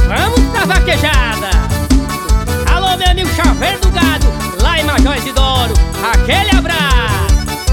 Vamos pra vaquejada. Alô, meu amigo Chaveiro do Gado, lá em Major Isidoro, aquele abraço.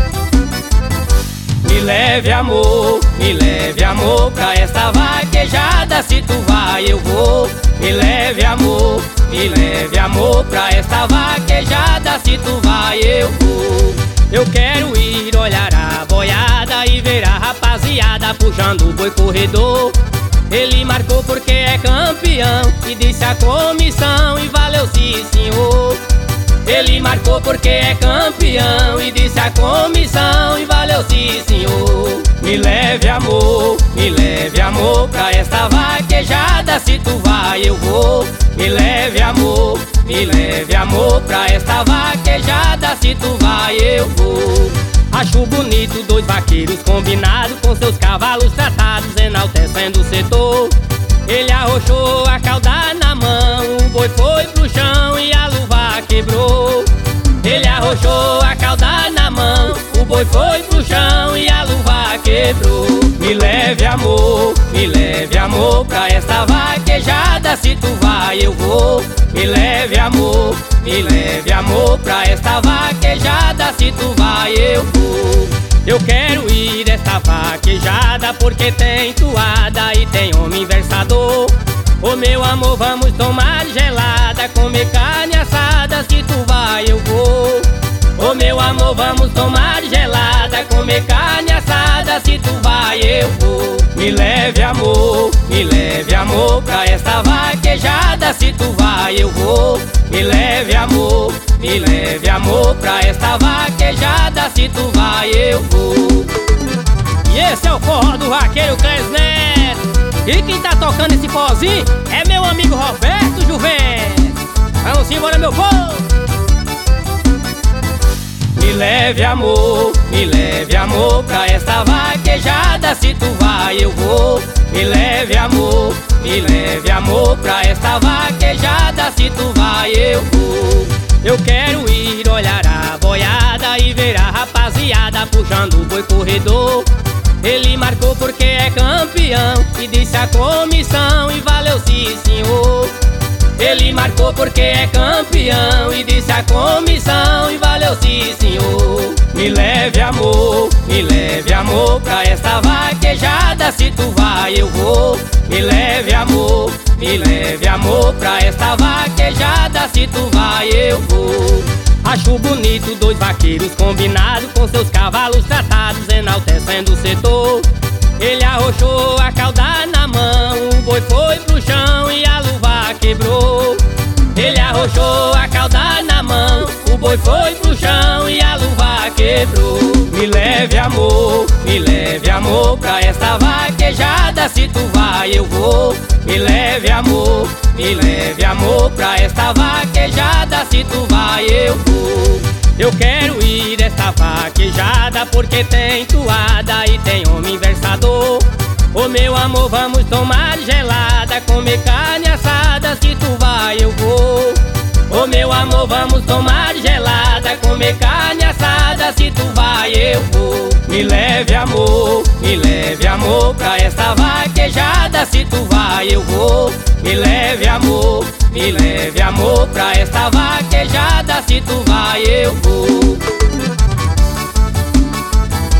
Me leve amor, pra esta vaquejada. Se tu vai, eu vou. Me leve amor, pra esta vaquejada. Se tu vai, eu vou. Eu quero ir olhar a boiada e ver a rapaziada puxando o boi corredor. Ele marcou porque é campeão e disse a comissão e valeu sim senhor. Ele marcou porque é campeão e disse a comissão e valeu sim senhor. Me leve amor, pra esta vaquejada. Se tu vai, eu vou. Me leve amor, pra esta vaquejada. Se tu vai, eu vou. Acho bonito dois vaqueiros combinados, com seus cavalos tratados, enaltecendo o setor. Ele arrochou a cauda na mão, o boi foi pro chão e a luva quebrou. Ele arrochou a cauda na mão, o boi foi pro chão e a luva quebrou. Me leve amor, pra esta vaquejada. Se tu vai, eu vou. Me leve amor, pra esta vaquejada. Se tu vai, eu vou. Eu quero ir esta vaquejada porque tem toada e tem homem versador. Ô meu amor, vamos tomar gelada, comer carne assada. Se tu vai, eu vou. Ô meu amor, vamos tomar gelada, comer carne assada. Se tu vai, eu vou. Me leve amor, pra esta vaquejada. Se tu vai, eu vou. Me leve amor, pra esta vaquejada. Se tu vai, eu vou. E esse é o forró do vaqueiro Clés Neto. E quem tá tocando esse pozinho é meu amigo Roberto Juventus. Vamos embora, meu povo. Me leve amor, pra esta vaquejada. Se tu vai, eu vou. Me leve amor, pra esta vaquejada. Se tu vai, eu vou. Eu quero ir olhar a boiada e ver a rapaziada puxando o boi corredor. Ele marcou porque é campeão e disse a comissão e valeu sim senhor. Ele marcou porque é campeão e disse a comissão e valeu sim senhor. Me leve amor, pra esta vaquejada. Se tu vai, eu vou. Me leve amor, pra esta vaquejada. Se tu vai, eu vou. Acho bonito dois vaqueiros combinados, com seus cavalos tratados, enaltecendo o setor. Ele arrochou a cauda na mão, o boi foi pro chão e a luva quebrou. Ele arrochou a cauda na mão, o boi foi pro chão e a luva quebrou. Me leve amor, pra esta vaquejada. Se tu vai, eu vou. Me leve amor, pra esta vaquejada. Se tu vai, eu vou. Eu quero ir esta vaquejada porque tem toada e tem homem versador. Ô meu amor, vamos tomar gelada, comer carne assada. Se tu vai, eu vou. Ô meu amor, vamos tomar gelada, comer carne assada. Se tu vai, eu vou. Me leve amor, pra esta vaquejada. Se tu vai, eu vou. Me leve amor, pra esta vaquejada. Se tu vai, eu vou.